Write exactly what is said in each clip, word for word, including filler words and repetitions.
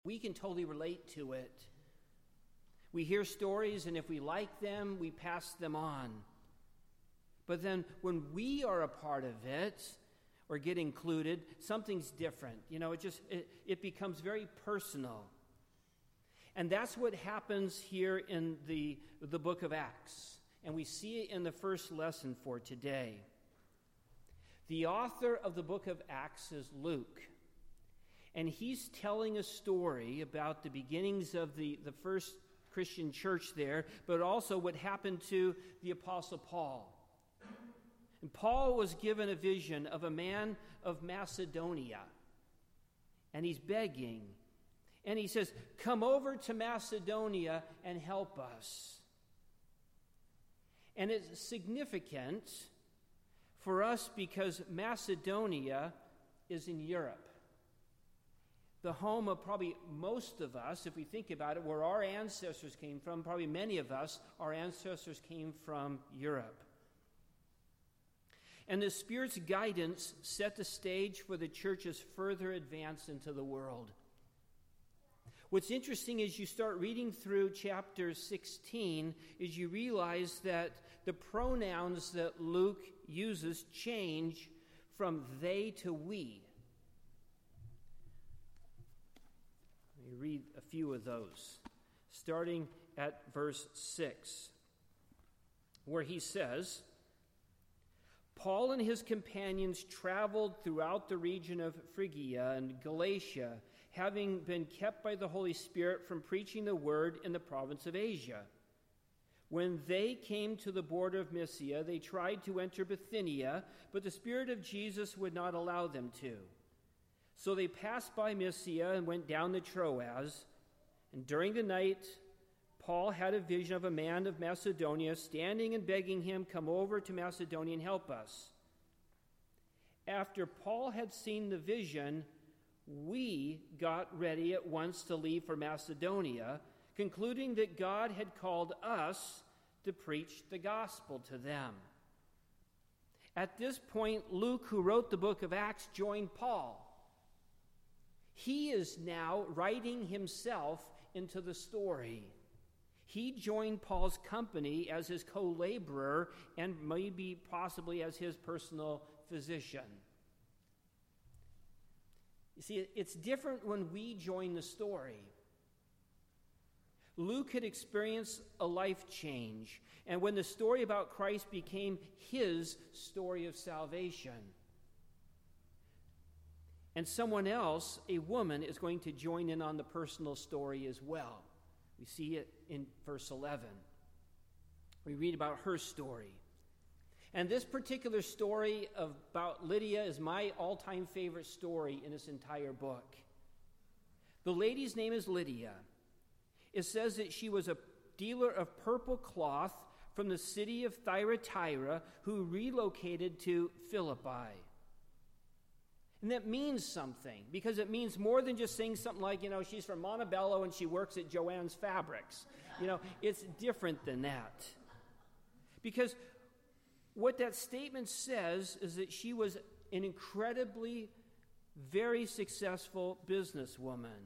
We can totally relate to it. We hear stories, and if we like them, we pass them on. But then when we are a part of it or get included, something's different. You know, it just it, it becomes very personal. And that's what happens here in the, the book of Acts. And we see it in the first lesson for today. The author of the book of Acts is Luke. And he's telling a story about the beginnings of the, the first Christian church there, but also what happened to the Apostle Paul. And Paul was given a vision of a man of Macedonia. And he's begging. And he says, "Come over to Macedonia and help us." And it's significant for us because Macedonia is in Europe. The home of probably most of us, if we think about it, where our ancestors came from, probably many of us, our ancestors came from Europe. And the Spirit's guidance set the stage for the church's further advance into the world. What's interesting is you start reading through chapter sixteen, is you realize that the pronouns that Luke uses change from they to we. Let me read a few of those, starting at verse six, where he says, "Paul and his companions traveled throughout the region of Phrygia and Galatia, having been kept by the Holy Spirit from preaching the word in the province of Asia. When they came to the border of Mysia, they tried to enter Bithynia, but the Spirit of Jesus would not allow them to. So they passed by Mysia and went down to Troas. And during the night, Paul had a vision of a man of Macedonia standing and begging him, 'Come over to Macedonia and help us.' After Paul had seen the vision, we got ready at once to leave for Macedonia, concluding that God had called us to preach the gospel to them." At this point, Luke, who wrote the book of Acts, joined Paul. He is now writing himself into the story. He joined Paul's company as his co-laborer and maybe possibly as his personal physician. You see, it's different when we join the story. Luke had experienced a life change, and when the story about Christ became his story of salvation. And someone else, a woman, is going to join in on the personal story as well. We see it in verse eleven. We read about her story. And this particular story about Lydia is my all-time favorite story in this entire book. The lady's name is Lydia. It says that she was a dealer of purple cloth from the city of Thyatira who relocated to Philippi. And that means something, because it means more than just saying something like, you know, she's from Montebello and she works at Joann's Fabrics. You know, it's different than that. Because what that statement says is that she was an incredibly, very successful businesswoman.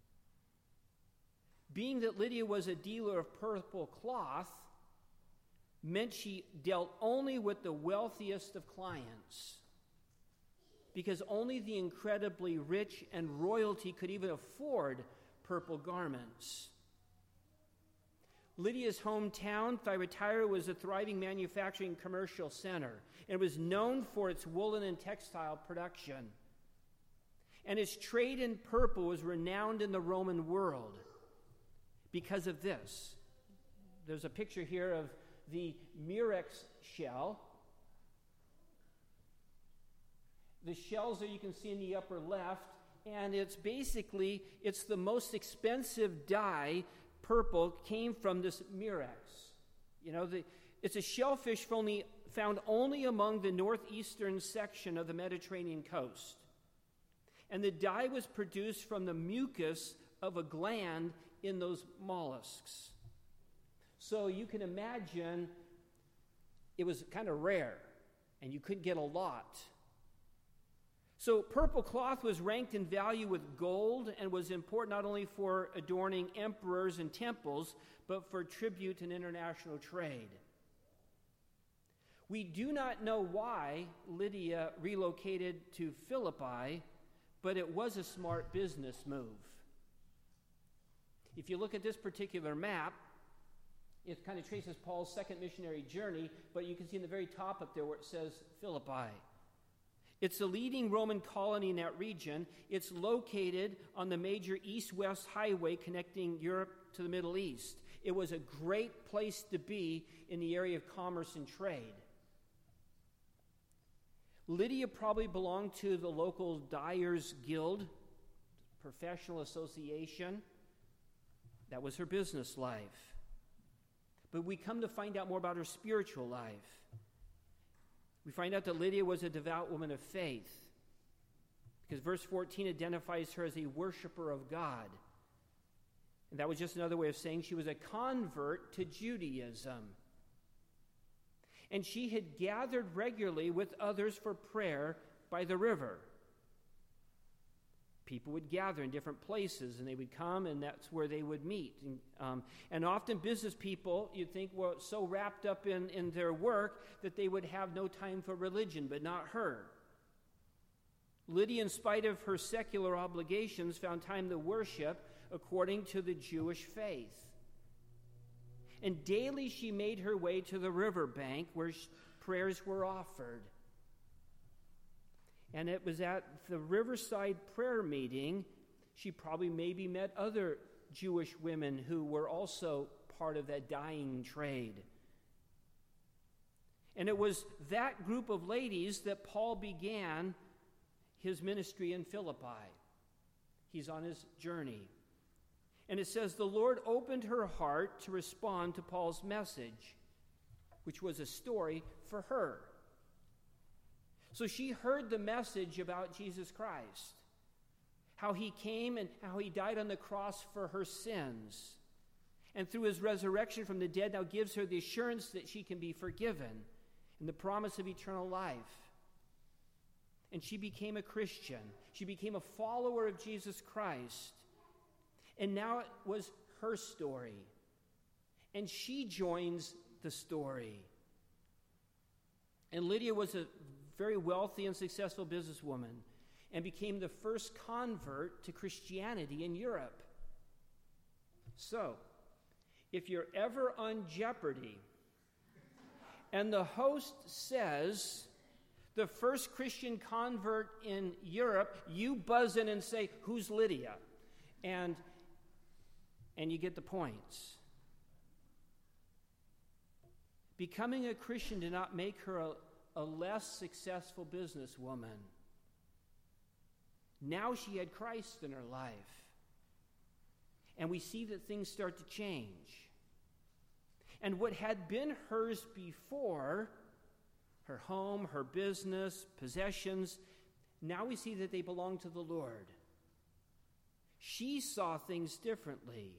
Being that Lydia was a dealer of purple cloth meant she dealt only with the wealthiest of clients, because only the incredibly rich and royalty could even afford purple garments. Lydia's hometown, Thyatira, was a thriving manufacturing commercial center and was known for its woolen and textile production. And its trade in purple was renowned in the Roman world because of this. There's a picture here of the Murex shell. The shells that you can see in the upper left, and it's basically, it's the most expensive dye. Purple came from this Murex. You know, the, it's a shellfish only, found only among the northeastern section of the Mediterranean coast. And the dye was produced from the mucus of a gland in those mollusks. So you can imagine it was kind of rare, and you couldn't get a lot. So purple cloth was ranked in value with gold and was important not only for adorning emperors and temples, but for tribute and international trade. We do not know why Lydia relocated to Philippi, but it was a smart business move. If you look at this particular map, it kind of traces Paul's second missionary journey, but you can see in the very top up there where it says Philippi. It's the leading Roman colony in that region. It's located on the major east-west highway connecting Europe to the Middle East. It was a great place to be in the area of commerce and trade. Lydia probably belonged to the local Dyers Guild, professional association. That was her business life. But we come to find out more about her spiritual life. We find out that Lydia was a devout woman of faith, because verse fourteen identifies her as a worshiper of God. And that was just another way of saying she was a convert to Judaism. And she had gathered regularly with others for prayer by the river. People would gather in different places, and they would come, and that's where they would meet. And, um, and often business people, you'd think, were so wrapped up in, in their work that they would have no time for religion, but not her. Lydia, in spite of her secular obligations, found time to worship according to the Jewish faith. And daily she made her way to the riverbank where prayers were offered. And it was at the riverside prayer meeting she probably maybe met other Jewish women who were also part of that dyeing trade. And it was that group of ladies that Paul began his ministry in Philippi. He's on his journey. And it says, the Lord opened her heart to respond to Paul's message, which was a story for her. So she heard the message about Jesus Christ, how he came and how he died on the cross for her sins. And through his resurrection from the dead now gives her the assurance that she can be forgiven and the promise of eternal life. And she became a Christian. She became a follower of Jesus Christ. And now it was her story. And she joins the story. And Lydia was a very wealthy and successful businesswoman and became the first convert to Christianity in Europe. So, if you're ever on Jeopardy and the host says the first Christian convert in Europe, you buzz in and say, who's Lydia? And and you get the points. Becoming a Christian did not make her a, a less successful businesswoman. Now she had Christ in her life. And we see that things start to change. And what had been hers before, her home, her business, possessions, now we see that they belong to the Lord. She saw things differently.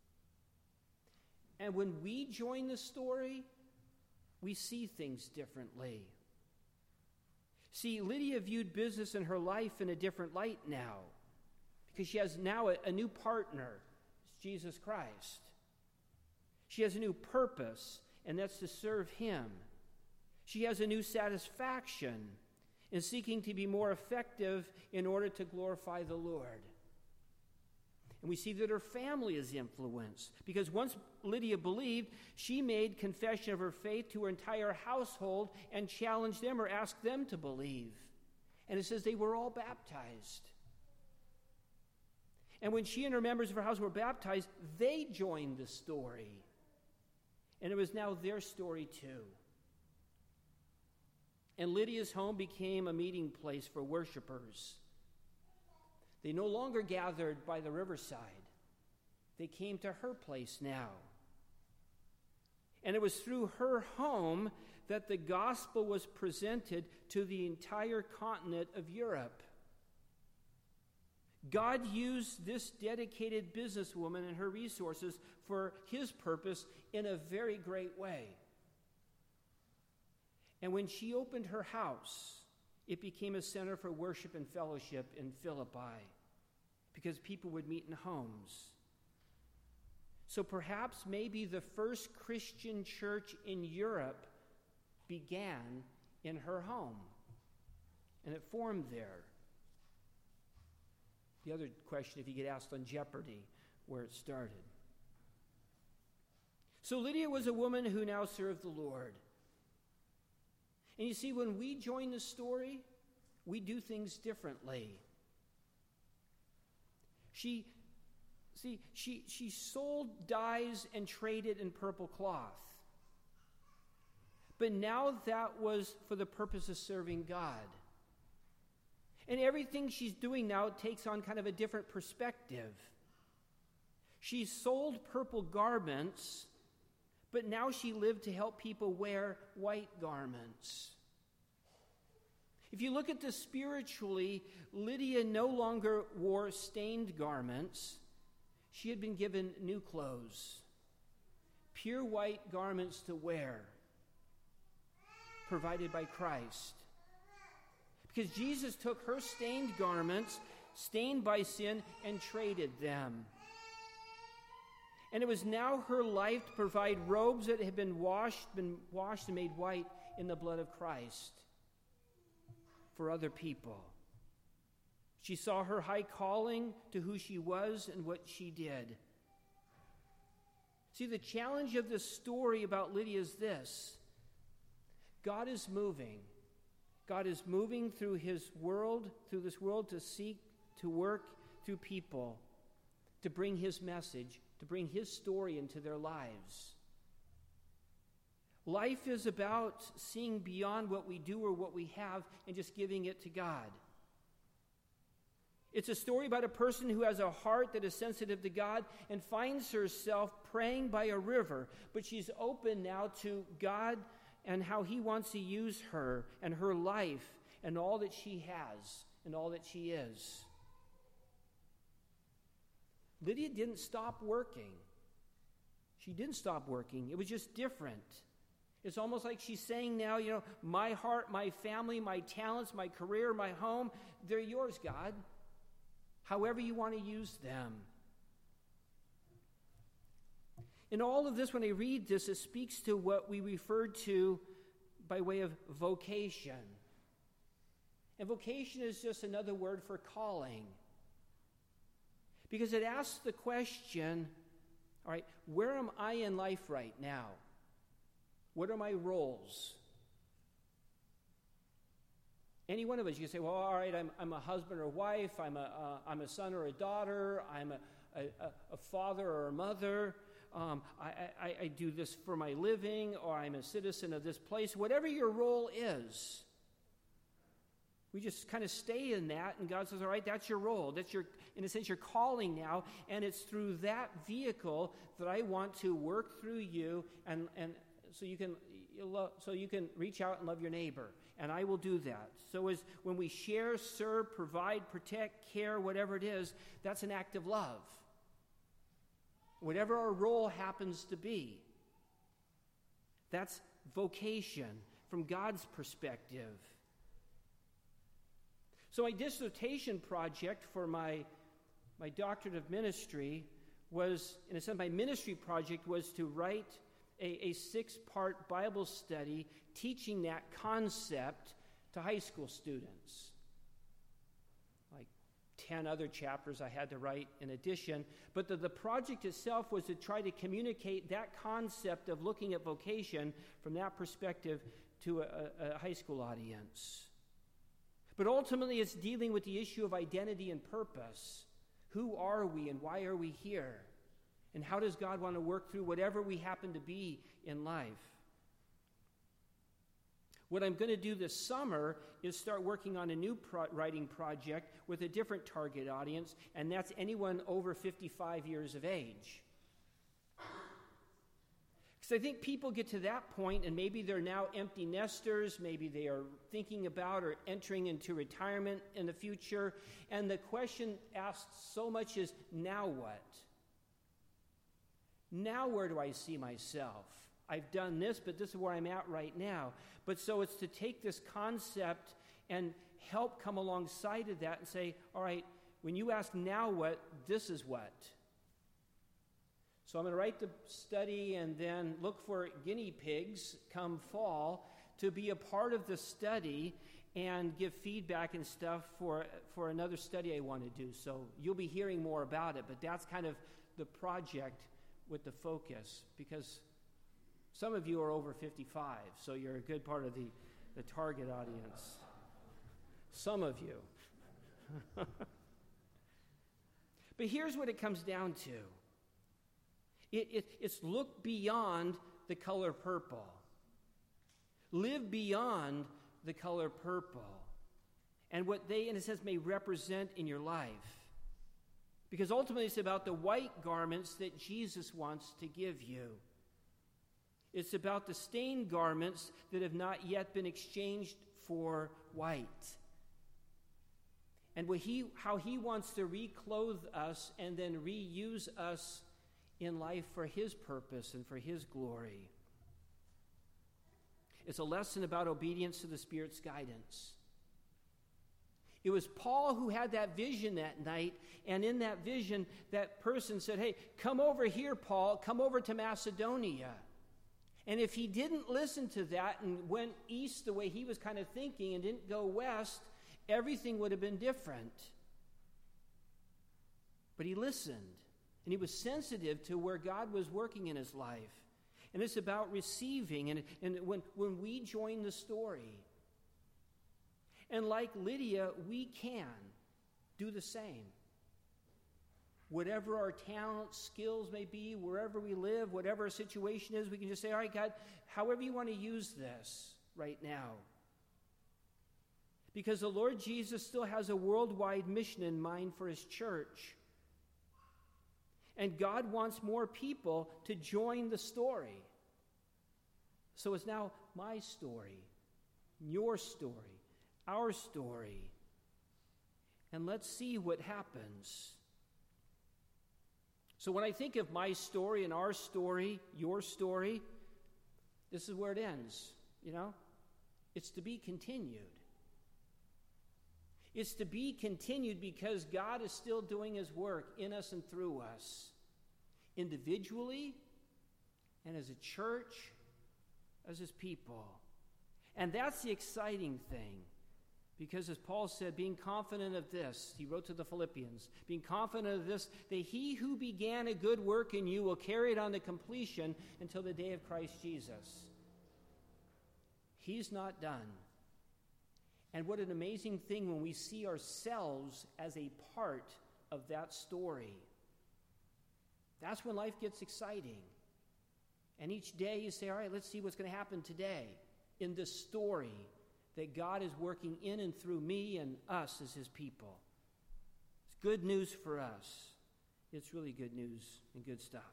And when we join the story, we see things differently. See, Lydia viewed business in her life in a different light now, because she has now a, a new partner, it's Jesus Christ. She has a new purpose, and that's to serve him. She has a new satisfaction in seeking to be more effective in order to glorify the Lord. And we see that her family is influenced, because once Lydia believed, she made confession of her faith to her entire household and challenged them or asked them to believe. And it says they were all baptized. And when she and her members of her house were baptized, they joined the story. And it was now their story too. And Lydia's home became a meeting place for worshipers. They no longer gathered by the riverside. They came to her place now. And it was through her home that the gospel was presented to the entire continent of Europe. God used this dedicated businesswoman and her resources for his purpose in a very great way. And when she opened her house it became a center for worship and fellowship in Philippi because people would meet in homes. So perhaps maybe the first Christian church in Europe began in her home, and it formed there. The other question, if you get asked on Jeopardy, where it started. So Lydia was a woman who now served the Lord. And you see, when we join the story, we do things differently. She, see, she, she sold dyes and traded in purple cloth. But now that was for the purpose of serving God. And everything she's doing now takes on kind of a different perspective. She sold purple garments, but now she lived to help people wear white garments. If you look at this spiritually, Lydia no longer wore stained garments. She had been given new clothes, pure white garments to wear, provided by Christ. Because Jesus took her stained garments, stained by sin, and traded them. And it was now her life to provide robes that had been washed, been washed and made white in the blood of Christ for other people. She saw her high calling to who she was and what she did. See, the challenge of this story about Lydia is this. God is moving. God is moving through his world, through this world to seek, to work through people, to bring his message, to bring his story into their lives. Life is about seeing beyond what we do or what we have and just giving it to God. It's a story about a person who has a heart that is sensitive to God and finds herself praying by a river, but she's open now to God and how he wants to use her and her life and all that she has and all that she is. Lydia didn't stop working. She didn't stop working. It was just different. It's almost like she's saying now, you know, my heart, my family, my talents, my career, my home, they're yours, God. However you want to use them. In all of this, when I read this, it speaks to what we referred to by way of vocation. And vocation is just another word for calling. Because it asks the question, all right, where am I in life right now? What are my roles? Any one of us, you can say, well, all right, I'm, I'm a husband or wife, I'm a, uh, I'm a son or a daughter, I'm a, a, a father or a mother, um, I, I, I do this for my living, or I'm a citizen of this place. Whatever your role is, we just kind of stay in that, and God says, all right, that's your role. That's your, in a sense, your calling now, and it's through that vehicle that I want to work through you, and, and so you can so you can reach out and love your neighbor, and I will do that. So as when we share, serve, provide, protect, care, whatever it is, that's an act of love. Whatever our role happens to be, that's vocation from God's perspective. So my dissertation project for my, my doctorate of ministry was, in a sense, my ministry project was to write a, a six-part Bible study teaching that concept to high school students. Like ten other chapters I had to write in addition. But the, the project itself was to try to communicate that concept of looking at vocation from that perspective to a, a, a high school audience. But ultimately, it's dealing with the issue of identity and purpose. Who are we and why are we here? And how does God want to work through whatever we happen to be in life? What I'm going to do this summer is start working on a new pro- writing project with a different target audience, and that's anyone over fifty-five years of age. Because I think people get to that point, and maybe they're now empty nesters, maybe they are thinking about or entering into retirement in the future, and the question asked so much is, now what? Now where do I see myself? I've done this, but this is where I'm at right now. But so it's to take this concept and help come alongside of that and say, all right, when you ask now what, this is what. So I'm going to write the study and then look for guinea pigs come fall to be a part of the study and give feedback and stuff for, for another study I want to do. So you'll be hearing more about it, but that's kind of the project with the focus, because some of you are over fifty-five, so you're a good part of the, the target audience. Some of you. But here's what it comes down to. It, it, it's look beyond the color purple. Live beyond the color purple and what they, in a sense, may represent in your life. Because ultimately it's about the white garments that Jesus wants to give you. It's about the stained garments that have not yet been exchanged for white. And what he, how he wants to reclothe us and then reuse us in life for his purpose and for his glory. It's a lesson about obedience to the Spirit's guidance. It was Paul who had that vision that night, and in that vision, that person said, hey, come over here, Paul, come over to Macedonia. And if he didn't listen to that and went east the way he was kind of thinking and didn't go west, everything would have been different. But he listened, and he was sensitive to where God was working in his life. And it's about receiving, and, and when, when we join the story, and like Lydia, we can do the same. Whatever our talents, skills may be, wherever we live, whatever our situation is, we can just say, all right, God, however you want to use this right now. Because the Lord Jesus still has a worldwide mission in mind for his church. And God wants more people to join the story. So it's now my story, your story, our story. And let's see what happens. So when I think of my story and our story, your story, this is where it ends, you know? It's to be continued. It's to be continued because God is still doing his work in us and through us, individually and as a church, as his people. And that's the exciting thing. Because as Paul said, being confident of this, he wrote to the Philippians, being confident of this, that he who began a good work in you will carry it on to completion until the day of Christ Jesus. He's not done. And what an amazing thing when we see ourselves as a part of that story. That's when life gets exciting. And each day you say, all right, let's see what's going to happen today in this story that God is working in and through me and us as his people. It's good news for us. It's really good news and good stuff.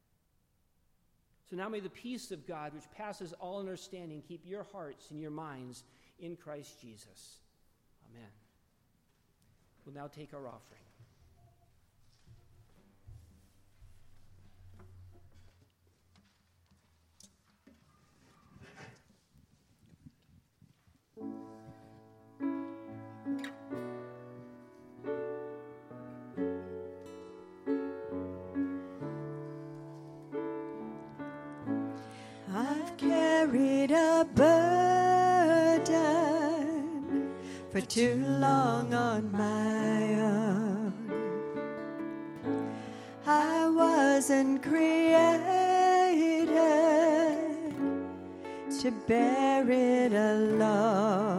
So now may the peace of God, which passes all understanding, keep your hearts and your minds in Christ Jesus. Amen. We'll now take our offering. I've carried a burden for too long on my own. I wasn't created to bear it alone.